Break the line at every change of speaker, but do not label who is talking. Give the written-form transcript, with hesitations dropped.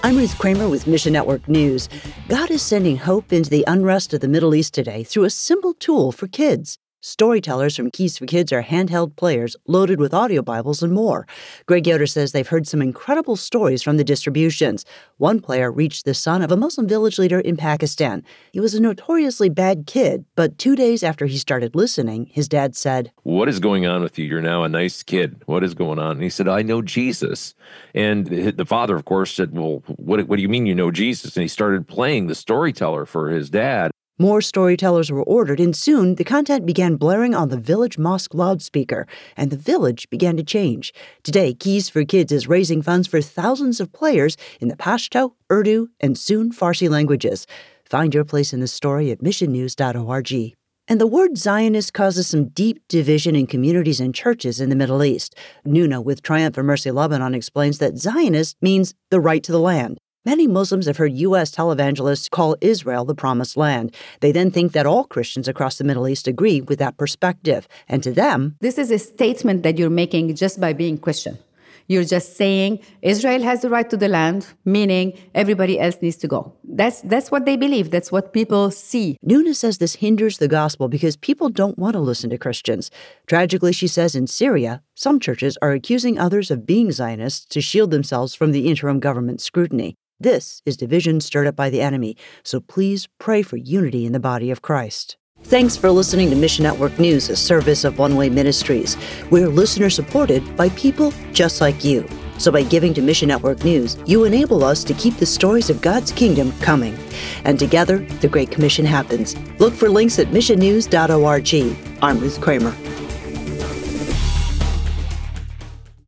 I'm Ruth Kramer with Mission Network News. God is sending hope into the unrest of the Middle East today through a simple tool for kids. Storytellers from Keys for Kids are handheld players loaded with audio Bibles and more. Greg Yoder says they've heard some incredible stories from the distributions. One player reached the son of a Muslim village leader in Pakistan. He was a notoriously bad kid, but 2 days after he started listening, his dad said,
"What is going on with you? You're now a nice kid. What is going on?" And he said, "I know Jesus." And the father, of course, said, "Well, what do you mean you know Jesus?" And he started playing the storyteller for his dad.
More storytellers were ordered, and soon the content began blaring on the village mosque loudspeaker, and the village began to change. Today, Keys for Kids is raising funds for thousands of players in the Pashto, Urdu, and soon Farsi languages. Find your place in the story at missionnews.org. And the word Zionist causes some deep division in communities and churches in the Middle East. Nuna with Triumph for Mercy Lebanon explains that Zionist means the right to the land. Many Muslims have heard U.S. televangelists call Israel the Promised Land. They then think that all Christians across the Middle East agree with that perspective. And to them,
this is a statement that you're making just by being Christian. You're just saying Israel has the right to the land, meaning everybody else needs to go. That's what they believe. That's what people see.
Nuna says this hinders the gospel because people don't want to listen to Christians. Tragically, she says in Syria, some churches are accusing others of being Zionists to shield themselves from the interim government scrutiny. This is division stirred up by the enemy, so please pray for unity in the body of Christ. Thanks for listening to Mission Network News, a service of One Way Ministries. We're listener-supported by people just like you. So by giving to Mission Network News, you enable us to keep the stories of God's kingdom coming. And together, the Great Commission happens. Look for links at missionnews.org. I'm Ruth Kramer.